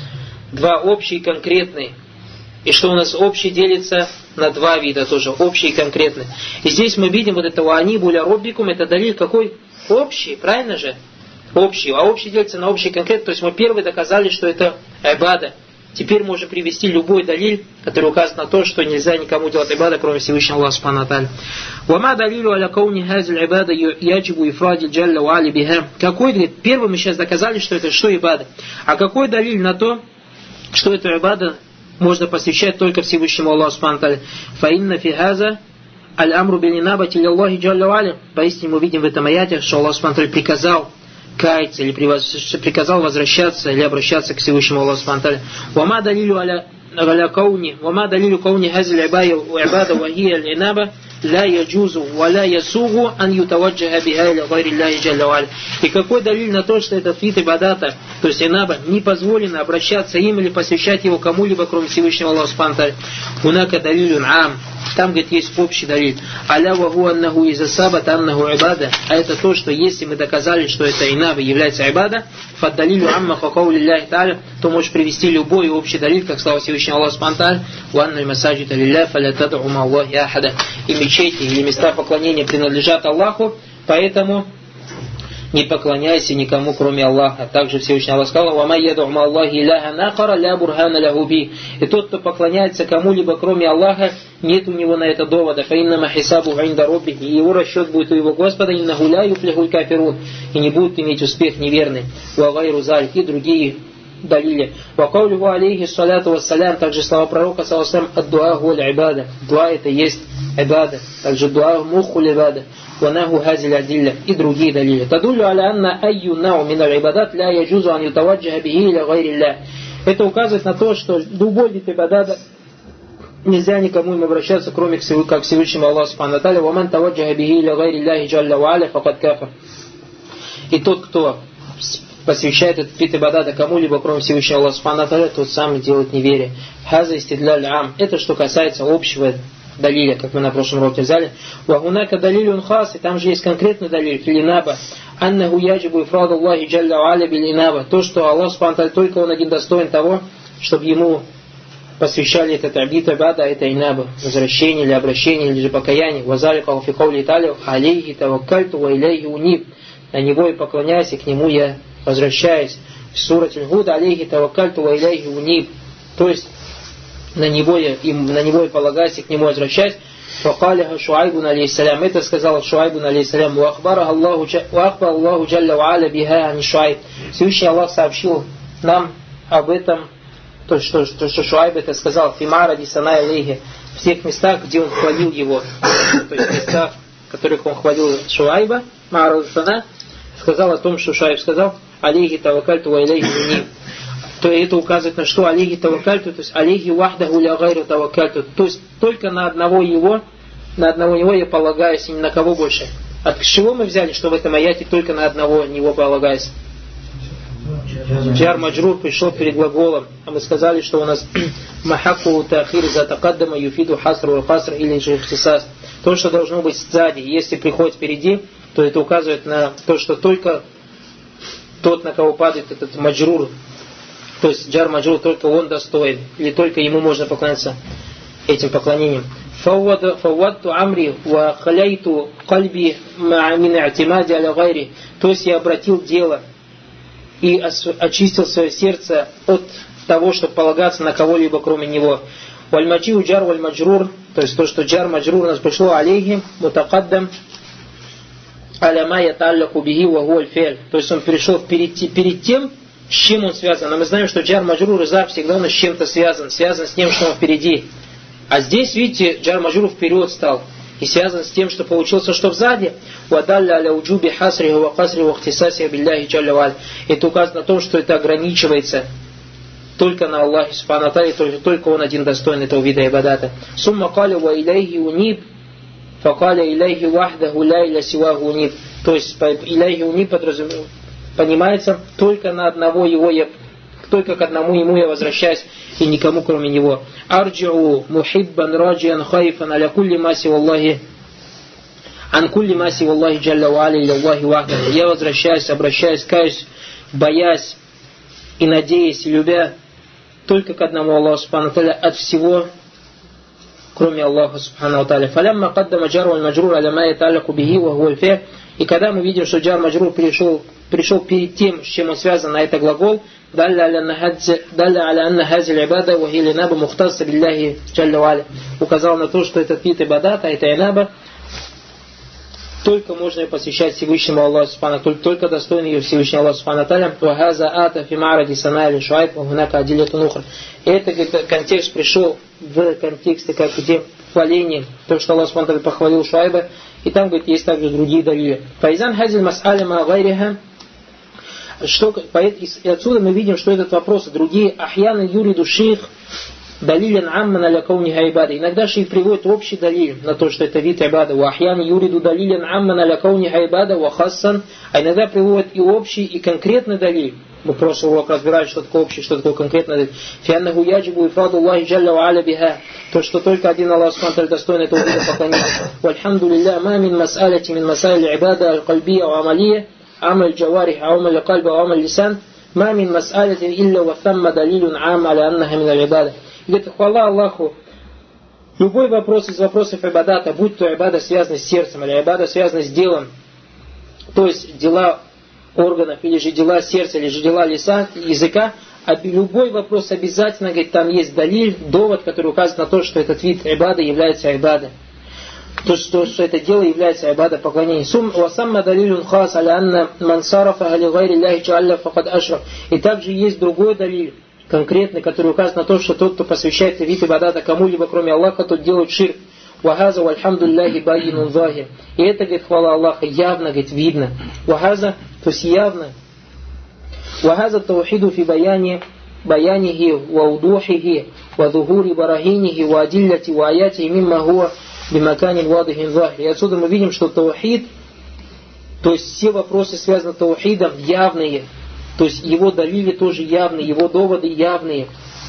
2 общие и конкретные. И что у нас общий делится на 2 вида тоже, общий и конкретный. И здесь мы видим вот это «Ваани буля роббикум», это далиль какой? Общий, правильно же? Общий. А общий делится на общий и конкретный. То есть мы первый доказали, что это ибада. Теперь можно привести любой далиль, который указывает на то, что нельзя никому делать ибада, кроме Всевышнего Аллаха Субхану ва Тааля. «Вама далилю аля кауни хазиль ибада яджибу ифради джалля ва али биха». Какой, говорит, первый мы сейчас доказали, что это что ибада. А какой далиль на то, что это ибада можно посвящать только Всевышнему Аллаху Субхану ва Тааля? «Фаинна фи хаза аль-амру бил-инабати лиллахи джалля ва али». Поистине мы видим в этом аяте, что Аллах Субхану ва Тааля приказал каяться, или приказал возвращаться, или обращаться к Всевышнему Аллаху Субхану ва Тааля. «Вама далилю аля кауни хазиль ибада ва хия аль-инаба ла яджузу ва ла ясугу ан ютаваджаха биха иля гайри Аллахи джалля ва али». И какой далиль на то, что этот вид ибадата, то есть инаба, не позволено обращаться им или посвящать его кому-либо, кроме Всевышнего Аллаха Субхану ва Тааля. «Унака далилюн ам». Там, говорит, есть общий далиль. «Аля ва ху аннаху иза сабата аннаху ибада». А это то, что если мы доказали, что это инаба является ибада, фаддалилю амма хакаули лляхи тааля, то можешь привести любой общий далиль, как слава Всевышнего Аллаха Субхану ва Тааля, «Ва анналь масаджида лилляхи фаля тад'у ма Аллахи ахада». И мечети или места поклонения принадлежат Аллаху, поэтому не поклоняйся никому, кроме Аллаха. Также Всевышний Аллах сказал: «Ва май яд'у ма Аллахи иляха нахара ля бурхана лаху би». И тот, кто поклоняется кому-либо, кроме Аллаха, нет у него на это довода. «Фа иннама хисабу инда робби». И его расчет будет у его Господа. «Иннаху ля юфлихуль кафирун». И не будут иметь успех неверный. «Ва гайру залик». И другие далили. «Ва каулюху алейхи салату вассалям». Также слова пророка саллаллаху алейхи ва саллям: «Ад-дуа гуаль ибада». Дуа это есть ибада. Также дуа мухуль ибада. «Ванаху хазиль адилля». И другие далили. «Тадулю аля анна айю нау миналь ибадат ля яджузу ан ютаваджаха бихи иля гайри лля». Это указывает на то, что любой вид ибадата нельзя никому им обращаться, кроме как Всевышнему Аллаху Субхану ва Тааля. «Ваман таваджаха бихи иля гайри лляхи джалля ва аля факад кафар». И тот, кто посвящает этот вид ибадата кому-либо, кроме Всевышнего Аллаха Субхану ва Тааля, тот сам делает неверие. «Хаза истидляль ам». Это что касается общего далиля, как мы на прошлом уроке взяли. «Вагунака далилюн хас». И там же есть конкретный далиль филинаба. «Аннаху яджибу ифраду Аллахи джалля ва аля билинаба». То, что Аллах Субхану ва Тааля только Он один достоин того, чтобы Ему посвящали этот абид ибада, это инаба, возвращение или обращение, или же покаяние. «Вазалика фи каули та'аля алейхи таваккальту ва илейхи униб». На Него и поклоняюсь, и к Нему я возвращаюсь. В сурате Аль-Гуд: алейхи таваккальту ва илейхи униб. То есть на него я полагаюсь и к Нему возвращаюсь. «Факалиха Шуайбун алейхиссалям». Это сказал Шуайбун алейхиссалям. «Уахбара Аллаху джалля ва аля биха ани Шуайб». Всевышний Аллах сообщил нам об этом, то, что Шуайб это сказал: «Фимара дисана алейхи». В тех местах, где он хвалил его, то есть в местах, в которых он хвалил Шуайба, Мара дисана, сказал о том, что Шуайб сказал: «Алейхи таваккальту ва илейхи униб». То это указывает на что? Алейхи таваккальту, то есть алейхи вахдаху ля гайру таваккальту. То есть только на одного его я полагаюсь, и ни на кого больше. От чего мы взяли, что в этом аяте только на одного него полагаюсь? Джар маджрур пришел перед глаголом, а мы сказали, что у нас махаку таахир за такаддама юфиду хасру ва хаср или же ихтисас. То, что должно быть сзади, если приходит впереди, то это указывает на то, что только тот, на кого падает этот маджрур, то есть джар маджрур, только он достоин, или только ему можно поклоняться этим поклонением. «Фаввадту амри ва халяйту кальби мин а'тимади аля гайри». То есть я обратил дело и очистил свое сердце от того, чтобы полагаться на кого-либо кроме него. «Вальмаджиу джар вальмаджрур». То есть то, что джар маджрур у нас пришло алейхи мутакаддам аля ма яталлаку бихи ва гуаль фи'ль. То есть он перешел перед тем, с чем он связан. А мы знаем, что джар маджрур и зар всегда он с чем-то связан с тем, что он впереди. А здесь, видите, джар маджрур вперед стал и связан с тем, что получился, что сзади. «Вадалля аля уджуби хасриху ва касриху ихтисасиху билляхи джалля ва аля». Это указано на том, что это ограничивается только на Аллахе субхану ва тааля, только Он один достоин этого вида ибадата. «Сумма каля ва илейхи униб, факаля илейхи вахдаху ля иля сиваху униб». То есть илейхи униб понимается только на одного его только к одному ему я возвращаюсь и никому кроме него. «Арджиу мухиббан раджиан хайфан аля кулли маси Аллахи Анкулли маси Аллахи джалля ва аля илля Аллахи вахда. Я возвращаюсь, обращаюсь, каюсь, боясь и надеясь, и любя только к одному Аллаху субхану ва тааля от всего, кроме Аллаха субхану ва тааля. Фалямма каддама джар валь маджрур аля ма яталлаку бихи ва хуа аль-фи'л. И когда мы видим, что джар маджрур пришел перед тем, с чем он связан, на это глагол, далля аля анна хазиль ибада ва хи линаба мухтасса билляхи джалля ва аля. Указал на то, что этот вид ибадата, это инаба, только можно ее посвящать Всевышнему Аллаху субхану, только достойный ее Всевышний Аллах субхану тааля. Вахаза ата фи ма'ради санали шуайб ва хунака адилятун ухра. Этот контекст пришел в контексте, как где хваление, то, что Аллах субхану тааля похвалил Шуайба, и там, говорит, есть также другие далили. Файзан хазиль мас'аля ма гайриха. И отсюда мы видим, что этот вопрос, другие ахьяны юриду шейх далилен амман аля кауниха ибада. Иногда шейх приводит общий далиль на то, что это вид ибада. Ва ахьяны юриду далилен амман аля кауниха ибада ва хассан. А иногда приводит и общий, и конкретный далиль. Мы в прошлый урок разбирали, что такое общий, что такое конкретный далиль. Фианнаху яджибу ифраду Аллахи джалля ва аля биха. То, что только один Аллах субхану ва тааля достоин этого вида поклонения. Вальхамдулилля ма мин мас'аляти мин мас'аили ибада аль-кальбия ва амалия. عمل جوارح عمل قلب وعمل لسان ما من مسألة إلا وثم دليل عام على أنها من العبادة. И говорит, хвала Аллаху, любой вопрос из вопросов ибадата, будь то ибада связана с сердцем, или ибада связана с делом, то есть дела органов, или же дела сердца, или же дела языка, любой вопрос обязательно, говорит, там есть далиль, довод, который указывает на то, что этот вид ибады является ибадой. То, что это дело является ибада поклонения. И также есть другой далиль, конкретный, который указывает на то, что тот, кто посвящает вид ибадата кому-либо, кроме Аллаха, тот делает ширк. Вахаза вальхамдулляхи байинун захир. И это, говорит, хвала Аллаха, явно, говорит, видно. Вахаза, то есть явно. Вахаза таухиду фи баянихи ва удухихи ва духури барахинихи ва адилляти ва аяти мимма хуа бимаканин вадыхин захир. И отсюда мы видим, что таухид, то есть все вопросы, связанные с таухидом, явные. То есть его далили тоже явные, его доводы явные.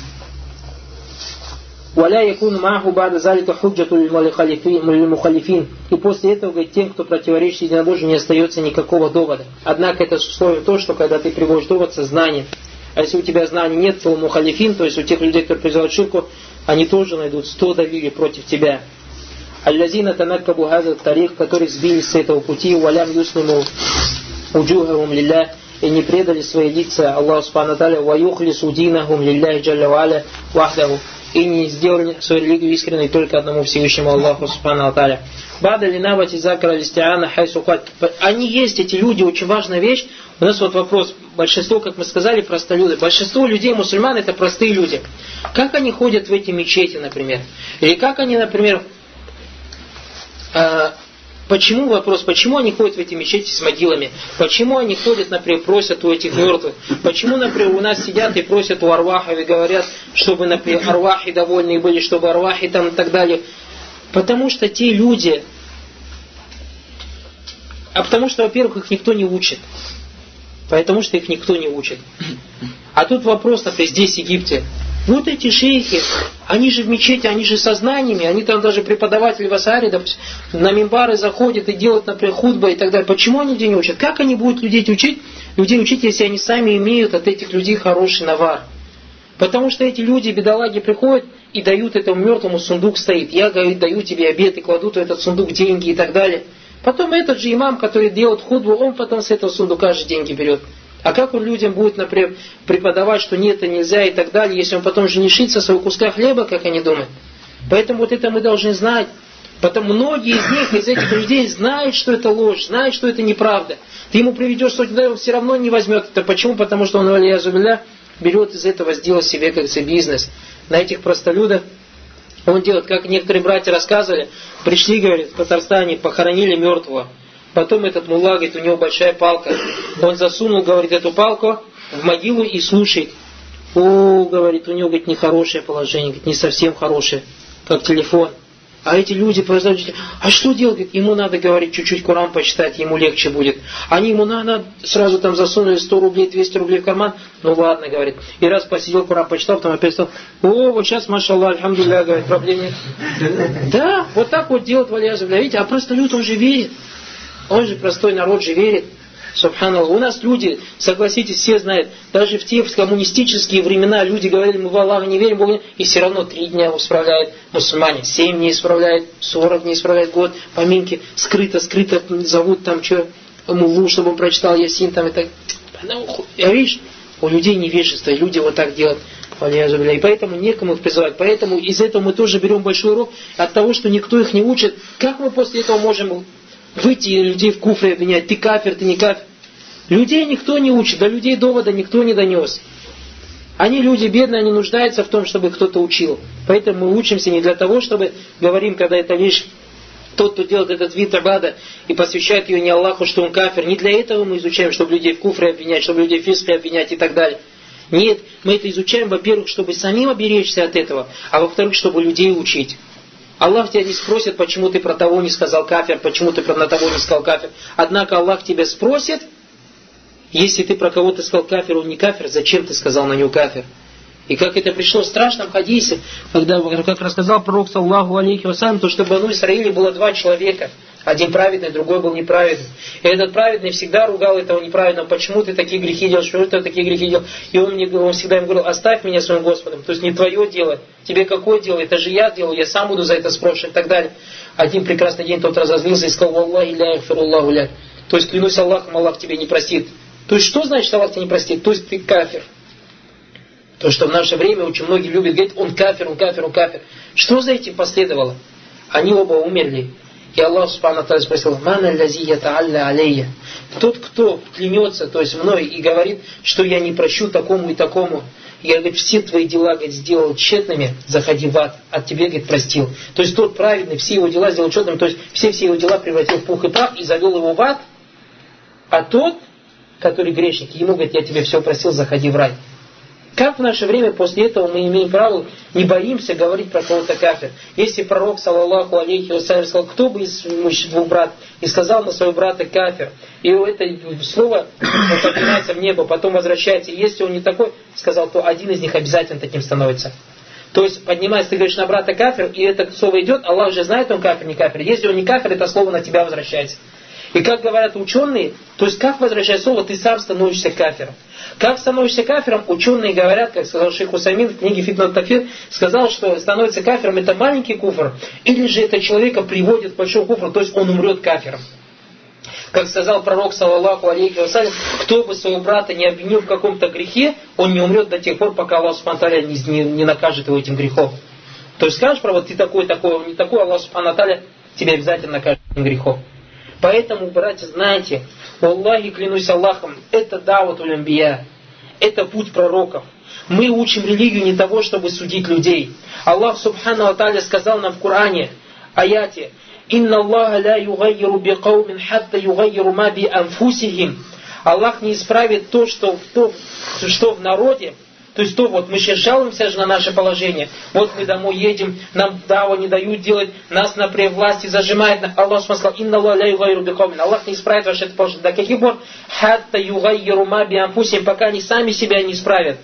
وَلَا يَكُونُ مَعْهُ بَعْدَ ذَلِكَ حُجَّةٌ لِلْمُخَالِفِينَ. И после этого, говорит, тем, кто противоречит единобожию, не остается никакого довода. Однако это условие то, что когда ты приводишь довод со знанием. А если у тебя знаний нет, то мухалифин, то есть у тех людей, которые призывают ширку, они тоже найдут 100 далилей против тебя. Аллазина танаккабу хаза тарих, которые сбились с этого пути, валям юслиму уджухахум лилля, и не предали свои лица Аллаху субхану тааля, ва юхлису динахум лилляхи джалля ва аля вахдаху, и не сделали свою религию искренней только одному Всевышнему Аллаху субхану тааля. Бада линабати закара листиана хайсухат. Они есть, эти люди, очень важная вещь. У нас вот вопрос, большинство, как мы сказали, простолюды. Большинство людей, мусульман, это простые люди. Как они ходят в эти мечети, например? Или как они, например, почему, вопрос, почему они ходят в эти мечети с могилами? Почему они ходят, например, просят у этих мертвых? Почему, например, у нас сидят и просят у арвахов и говорят, чтобы, например, арвахи довольны были, чтобы арвахи там и так далее? Потому что те люди, потому что, во-первых, их никто не учит. Потому что их никто не учит. А тут вопрос, например, здесь, в Египте. Вот эти шейхи, они же в мечети, они же со знаниями, они там даже преподаватели в Асаре, допустим, на мимбары заходят и делают, например, хутба и так далее. Почему они людей не учат? Как они будут людей учить, если они сами имеют от этих людей хороший навар? Потому что эти люди, бедолаги, приходят и дают этому мертвому, сундук стоит. Я, говорит, даю тебе обед и кладут в этот сундук деньги и так далее. Потом этот же имам, который делает хутбу, он потом с этого сундука же деньги берет. А как он людям будет, например, преподавать, что нет, это нельзя и так далее, если он потом же лишится своего куска хлеба, как они думают? Поэтому вот это мы должны знать. Потому многие из них, из этих людей, знают, что это ложь, знают, что это неправда. Ты ему приведешь сотню, он все равно не возьмет это. Почему? Потому что он, аль-язубилля, берет из этого, сделать себе, как говорится, бизнес. На этих простолюдах он делает, как некоторые братья рассказывали, пришли, говорит, в Татарстане, похоронили мертвого. Потом этот мулла, говорит, у него большая палка. Он засунул, говорит, эту палку в могилу и слушает. О, говорит, у него, говорит, нехорошее положение, говорит, не совсем хорошее, как телефон. А эти люди, а что делать? Говорит, ему надо, говорить, чуть-чуть Коран почитать, ему легче будет. Они ему надо, сразу там засунули 100 рублей, 200 рублей в карман. Ну ладно, говорит. И раз посидел, Коран почитал, потом опять стал, вот сейчас, машаллах, альхамдулилля, говорит, проблем нет. Да, вот так вот делать, валяжа, видите, а просто люд, он же верит. Он же, простой народ же верит. Субханаллах. У нас люди, согласитесь, все знают, даже в те коммунистические времена люди говорили, мы в Аллаха не верим, Бога, и все равно 3 дня исправляют мусульмане, 7 дней исправляют, 40 дней исправляют, год, поминки, скрыто, зовут там, что, муллу, чтобы он прочитал Ясин, там, и так. Я видишь, у людей невежество, и люди вот так делают. И поэтому некому их призывать. Поэтому из этого мы тоже берем большой урок от того, что никто их не учит. Как мы после этого можем выйти и людей в куфре обвинять? Ты кафир, ты не кафир. Людей никто не учит, до людей довода никто не донес. Они люди бедные, они нуждаются в том, чтобы кто-то учил. Поэтому мы учимся не для того, чтобы, говорим, когда это вещь, тот, кто делает этот вид абада и посвящает ее не Аллаху, что он кафир. Не для этого мы изучаем, чтобы людей в куфре обвинять, чтобы людей в фиске обвинять и так далее. Нет, мы это изучаем, во-первых, чтобы самим оберечься от этого, а во-вторых, чтобы людей учить. Аллах тебя не спросит, почему ты про того не сказал кафир, почему ты про на того не сказал кафир. Однако Аллах тебя спросит, если ты про кого-то сказал кафир, он не кафир, зачем ты сказал на него кафир? И как это пришло в страшном хадисе, когда, как рассказал пророк саллаху алейхи вассалям, то что в Бану Исраиле было 2 человека. Один праведный, другой был неправедный. И этот праведный всегда ругал этого неправедного. Почему ты такие грехи делаешь? Что ты такие грехи делаешь? И он всегда им говорил, оставь меня своим Господом. То есть не твое дело. Тебе какое дело? Это же я делаю, я сам буду за это спрошен и так далее. Один прекрасный день тот разозлился и сказал, Аллахи ля яхфируллаху ля. То есть клянусь Аллахом, Аллах тебе не простит. То есть что значит Аллах тебе не простит? То есть ты кафир. То, что в наше время очень многие любят говорить, он кафир, он кафир, он кафир. Что за этим последовало? Они оба умерли. И Аллах Субхану ва Тааля спросил, «Мана лази ята'алля алейя». Тот, кто клянется, то есть мной, и говорит, что я не прощу такому и такому, я, говорит, все твои дела, говорит, сделал тщетными, заходи в ад, от тебе, говорит, простил. То есть тот праведный, все его дела сделал тщетными, то есть все его дела превратил в пух и прах и завел его в ад, а тот, который грешник, ему, говорит, я тебе все простил, заходи в рай. Как в наше время после этого мы имеем право, не боимся говорить про кого-то кафир? Если пророк, саллаллаху алейхи вассалям, сказал, кто бы из 2 братьев, и сказал на своего брата кафир, и это слово поднимается в небо, потом возвращается, и если он не такой, сказал, то один из них обязательно таким становится. То есть поднимается, ты говоришь на брата кафир, и это слово идет, Аллах же знает, он кафир, не кафир. Если он не кафир, это слово на тебя возвращается. И как говорят ученые, то есть как возвращать слово, ты сам становишься кафиром. Как становишься кафиром, ученые говорят, как сказал шейх Усаймин в книге Фитнат Такфир, сказал, что становится кафиром это маленький куфр, или же это человека приводит к большому куфру, то есть он умрет кафиром. Как сказал пророк, саллаллаху алейхи вассалям, кто бы своего брата не обвинил в каком-то грехе, он не умрет до тех пор, пока Аллах Субхану ва Тааля не накажет его этим грехом. То есть скажешь, про вот ты такой, он не такой, Аллах Субхану ва Тааля тебя обязательно накажет этим грехом. Поэтому, братья, знайте, Аллахи, клянусь Аллахом, это даватуль анбия, это путь пророков. Мы учим религию не того, чтобы судить людей. Аллах Субхану ва Тааля сказал нам в Коране, аяте, «Инна Аллаха ла югаййиру би каумин хатта югаййиру ма би анфусихим». Аллах не исправит то, что в народе. То есть то вот мы сейчас жалуемся же на наше положение. Вот мы домой едем, нам даву не дают делать, нас на власти зажимает. Аллах сказал, «Инна Аллаха ла югаййиру би каумин». Аллах не исправит ваше положение. До каких пор? «Хатта югаййиру ма би анфусихим», пока они сами себя не исправят.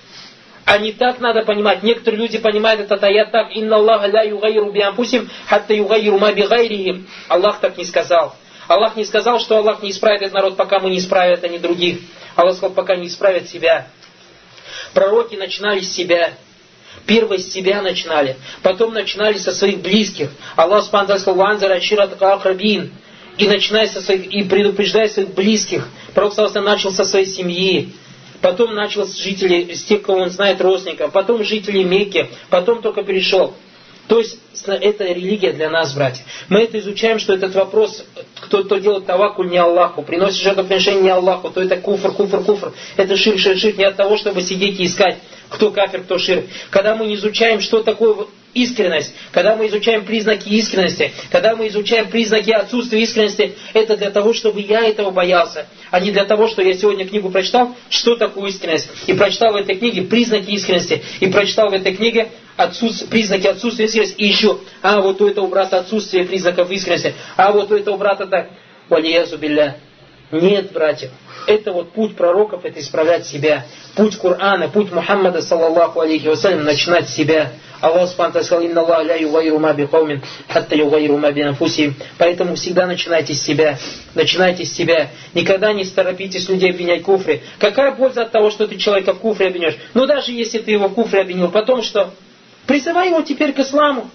А не так надо понимать. Некоторые люди понимают этот аят так. «Инна Аллаха ла югаййиру би анфусихим, хатта югаййиру ма би гайрихим». Аллах так не сказал. Аллах не сказал, что Аллах не исправит этот народ, пока мы не исправят, а не других. Аллах сказал, пока не исправят себя. Пророки начинали с себя. Первые с себя начинали. Потом начинали со своих близких. Аллах Субхану сказал, «Ванзар ашират акрабин». И начиная со своих, и предупреждая своих близких. Пророк начал со своей семьи. Потом начал с жителей, с тех, кого он знает, родственников. Потом жителей Мекки. Потом только перешел. То есть это религия для нас, братья. Мы это изучаем, что этот вопрос, кто делает таваккуль не Аллаху, приносит жертвоприношение не Аллаху, то это куфр. Это ширк не от того, чтобы сидеть и искать, кто кафир, кто ширк. Когда мы не изучаем, что такое искренность, когда мы изучаем признаки искренности, когда мы изучаем признаки отсутствия искренности, это для того, чтобы я этого боялся, а не для того, что я сегодня книгу прочитал, что такое искренность, и прочитал в этой книге признаки искренности, и прочитал в этой книге признаки отсутствия искренности, и еще, вот у этого брата отсутствие признаков искренности, вот у этого брата так. Валиязу билля. Нет, братья. Это вот путь пророков, это исправлять себя. Путь Корана, путь Мухаммада, саллаллаху алейхи вассалям, начинать с себя. Аллах субхану ва тааля: «Инна Аллаха ля югайру ма би каумин, хатта югайру ма би анфусихим». Поэтому всегда начинайте с себя. Начинайте с себя. Никогда не торопитесь людей обвинять в куфре. Какая польза от того, что ты человека в куфре обвинешь? Но даже если ты его в куфре обвинил, потом что? Призывай его теперь к исламу.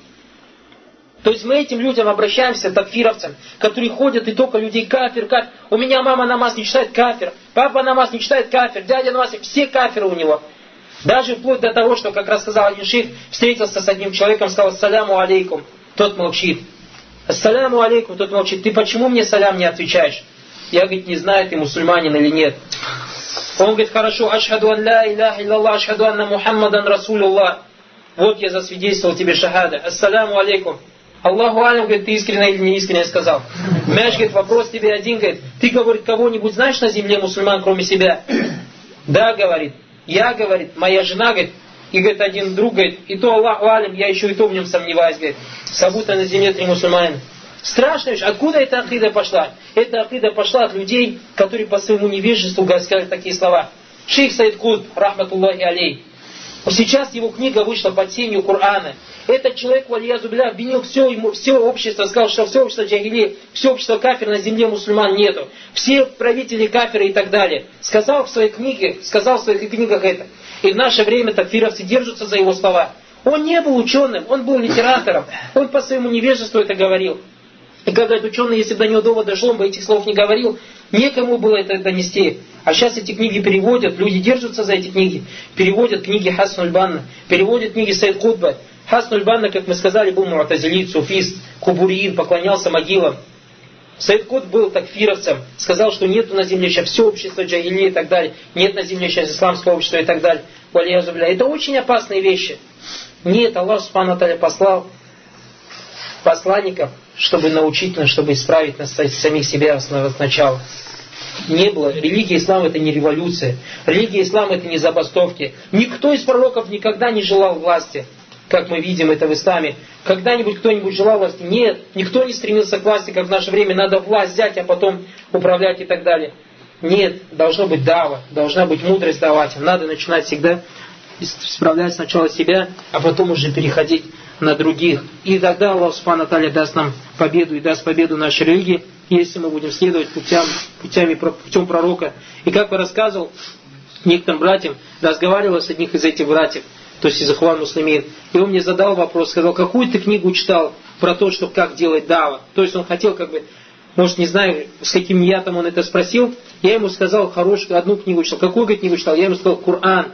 То есть мы этим людям обращаемся, такфировцам, которые ходят и только людей кафир, кафир. У меня мама намаз не читает, кафир. Папа намаз не читает, кафир. Дядя намаз, все кафиры у него. Даже вплоть до того, что, как раз сказал один шейх, встретился с одним человеком, сказал: «Ассаляму алейкум». Тот молчит. «Ассаляму алейкум», тот молчит. «Ты почему мне салям не отвечаешь?» Я, говорит, не знаю, ты мусульманин или нет. Он говорит: «Хорошо, ашхаду ан ла илляха илляллах, ашхаду анна Мухаммадан расулуллах». Вот я засвидетельствовал тебе шахада. «Ассаляму алейкум». Аллаху алям, говорит, ты искренне или не искренне сказал. Мяч, говорит, вопрос тебе один, говорит, ты, говорит, кого-нибудь знаешь на земле мусульман, кроме себя? Да, говорит. Я, говорит, моя жена, говорит, и, говорит, один друг, говорит, и то Аллаху алям, я еще и то в нем сомневаюсь, говорит, собутно на земле 3 мусульманина. Страшная вещь. Откуда эта акида пошла? Эта акида пошла от людей, которые по своему невежеству сказали такие слова. Шейх Саид Кутб, рахматуллахи алейх. Сейчас его книга вышла под сенью Корана. Этот человек, валиязу билля, обвинил все общество, сказал, что все общество джахили, все общество кафир, на земле мусульман нету. Все правители кафиры и так далее. Сказал в своих книгах это. И в наше время такфировцы держатся за его слова. Он не был ученым, он был литератором. Он по своему невежеству это говорил. И как говорят ученые, если бы до него довода дошло, он бы этих слов не говорил, некому было это донести. А сейчас эти книги переводят, люди держатся за эти книги. Переводят книги Хасан аль-Банна, переводят книги Саид Кутба. Хасан аль-Банна, как мы сказали, был муатазилит, суфист, кубуриин, поклонялся могилам. Саид Кутб был такфировцем, сказал, что нет на земле сейчас все общество джахили и так далее, нет на земле сейчас исламское общество и так далее. Это очень опасные вещи. Нет, Аллах субхану ва тааля послал посланников, чтобы научить нас, чтобы исправить нас самих себя с начала. Не было. Религия ислама это не революция. Религия ислама это не забастовки. Никто из пророков никогда не желал власти. Как мы видим это в исламе. Когда-нибудь кто-нибудь желал власти? Нет. Никто не стремился к власти, как в наше время. Надо власть взять, а потом управлять и так далее. Нет. Должно быть дава. Должна быть мудрость давать. Надо начинать всегда исправлять сначала себя, а потом уже переходить на других. И тогда Аллах субхану ва тааля даст нам победу и даст победу нашей религии, если мы будем следовать путем пророка. И как я рассказывал некоторым братьям, разговаривал с одним из этих братьев, то есть из Ихван Муслимин, и он мне задал вопрос, сказал: какую ты книгу читал про то, что как делать дава? То есть он хотел может, не знаю, с каким ниятом он это спросил. Я ему сказал: хорошую, одну книгу читал. Какую книгу читал? Я ему сказал: Коран.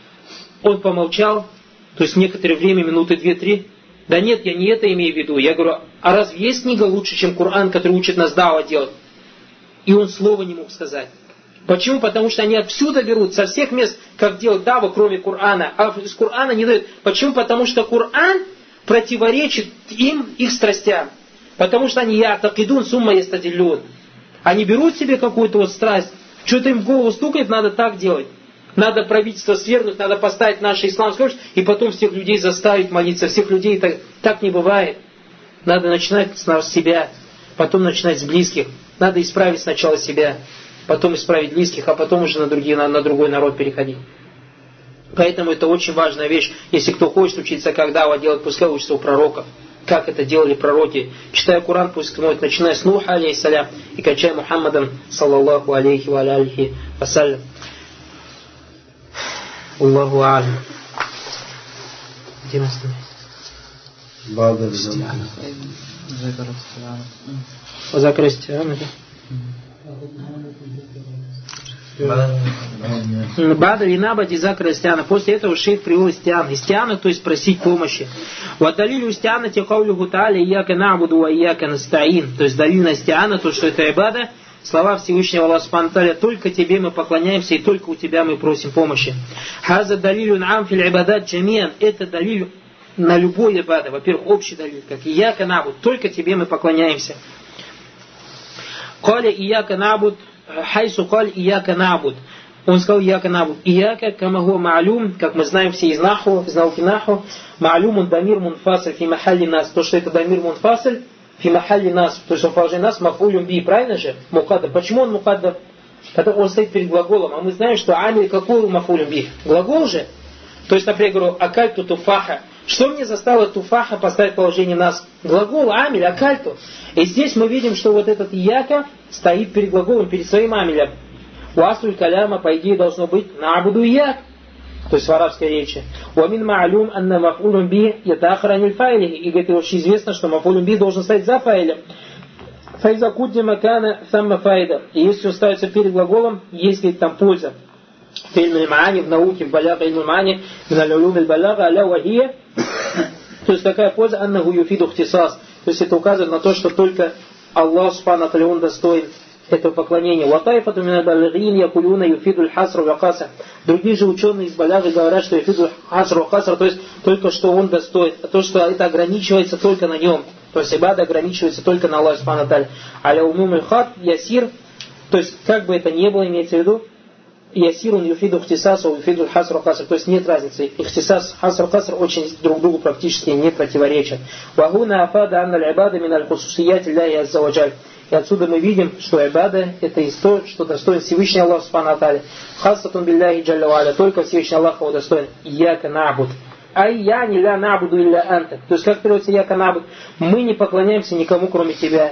Он помолчал, то есть некоторое время, минуты 2-3. Да нет, я не это имею в виду. Я говорю: а разве есть книга лучше, чем Коран, который учит нас дава делать? И он слова не мог сказать. Почему? Потому что они отсюда берут, со всех мест, как делать даву, кроме Корана. А из Корана не дают. Почему? Потому что Коран противоречит их страстям. Потому что они я'такидун сумма ястадиллюн. Они берут себе какую-то вот страсть, что-то им в голову стукает, надо так делать. Надо правительство свергнуть, надо поставить наше исламское общество, и потом всех людей заставить молиться. Всех людей так не бывает. Надо начинать с себя, потом начинать с близких. Надо исправить сначала себя, потом исправить близких, а потом уже на другой народ переходить. Поэтому это очень важная вещь. Если кто хочет учиться, как дава делать, пускай учится у пророков. Как это делали пророки. Читая Коран, пусть смотрит, начиная с Нуха, алейхиссалям, и кончая Мухаммадом, саллаллаху алейхи ва алейхи вассалям. Аллаху алям. Где мы стоим? Закрой стены. Бада линаба дизакра истиана. После этого шейх привел истиан. Истиана, то есть просить помощи. Вадалилю истиана текаулюху тааля ияка набуду ва ияка настаин. То есть далиль на истиана, то что это ибада. Слова Всевышнего Аллаха субхану ва тааля: только тебе мы поклоняемся и только у тебя мы просим помощи. Хаза далилю н'ам фил ибадат джамиан. Это далиль на любой ибада. Во-первых, общий далиль, как ияка набуд. Только тебе мы поклоняемся. Каля ияка набуд. Хайсу каль ияка набуд. Он сказал ияка набуд. Ияка камаху ма'люм, как мы знаем все из науки наху, ма'люмун дамир мунфасль фи махалли нас. То, что это дамир мунфасль фи махалли нас, то есть он положение нас, мафулюм би, правильно же? Мукаддам. Почему он мукаддам? Когда он стоит перед глаголом, а мы знаем, что амиль какой мафулюм би? Глагол же. То есть, например, я говорю, акальту туфаха. Что мне заставило туфаха поставить положение нас? Глагол амиль, акальту. И здесь мы видим, что вот этот ияка стоит перед глаголом, перед своим амилем. Уасуль каляма, по идее, должно быть набуду ияк. То есть в арабской речи. Уамин ма'алюм анна мафулюм би ятахараниль файлихи. И говорит, очень известно, что мафулюм би должен стоять за файлем. Файза куддима кана самма файда. И если он ставится перед глаголом, есть ли там польза. В ильмиль маани, в науке, в баляга ильмиль маани, в налюлюм иль баляга, аля вахия. То есть какая польза? Аннаху юфиду хтисас. То есть это указывает на то, что только Аллах субхану ва тааля, он достоин этого поклонения. Ватайфату мин аль-балагин якулюна юфиду аль-хасру ва каср. Другие же ученые из баляги говорят, что юфиду аль-хасру ва каср, то есть только что он достоин, а то, что это ограничивается только на нем. То есть ибада ограничивается только на Аллахе субхану ва тааля. Аля умум аль-хат ясир, то есть как бы это ни было, имеется в виду, ясирун юфиду хтисасу юфиду хасру каср, то есть нет разницы. Ихтисас, хасру каср очень друг другу практически не противоречат. Вагуна афада анна аль-ибада мин аль-хусусият Аллахи азза ва джаль. И отсюда мы видим, что ибада это из того, что достоин Всевышний Аллах субхану ва тааля. Хасатун билляхи джалля ва аля, только Всевышний Аллах его достоин. Ияка набуд. Ай я не ля набуду илля анта. То есть как переводится ияка набуд? Мы не поклоняемся никому кроме тебя.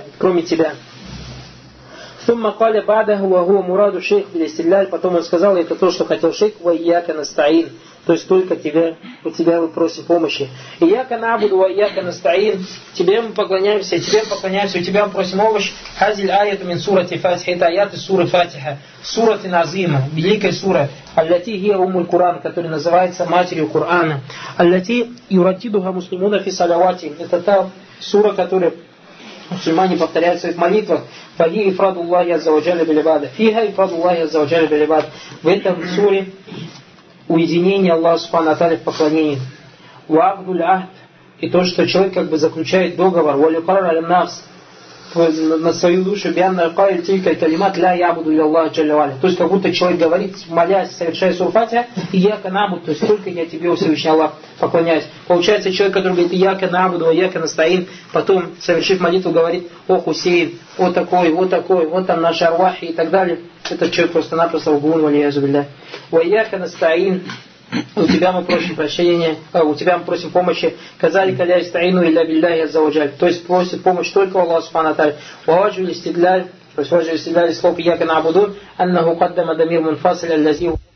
ثم قال بعده وهو مراد الشيخ بالاستدلال, потом он сказал, это то, что хотел шейх, ва ияка настаин, то есть только у тебя мы просим помощи. Ияка набуду ва ияка настаин, тебе мы поклоняемся, у тебя мы просим помощь. Хазиль аяту мин сурати фатиха, это аят из суры Фатиха, сурати назима, великая сура, аллати хия умуль Куран, который называется матерью Кур'ана, аллати юратидуха муслимуна фи салавати, это та сура, которая мусульмане повторяют в своих молитвах. Фаги ифраду Аллахи азза ва джалля биль ибада. Фиха ифраду Аллахи азза ва джалля биль ибада. В этом суре уединение Аллаха субхану ва тааля в поклонении. Ва'бдуль ахд. И то, что человек как бы заключает договор. Валюкар аль-нафс. На свою душу. Бианна аль-каиль тилька калимат ля ябуду илля Аллах джалля валя. То есть как будто человек говорит, молясь, совершая суру Фатиха, ияка набуд, то есть только я тебе, Всевышний Аллах, поклоняюсь. Получается, человек, который говорит ияка набуду, ияка настаин, потом, совершив молитву, говорит, о Хусейн, вот такой, вот там наши арвахи и так далее. Этот человек просто-напросто углун, валиязу билля. Ва ияка настаин. У тебя мы просим прощения, у тебя мы просим помощи. Казалика ля истаину илля билляхи азза ва джаль. То есть просит помощь только у Аллаха субхану ва тааля. Ваджу истидляль, то есть ваджу истидляль слов ияка набудун, аннаху каддама дамир мунфасль аллази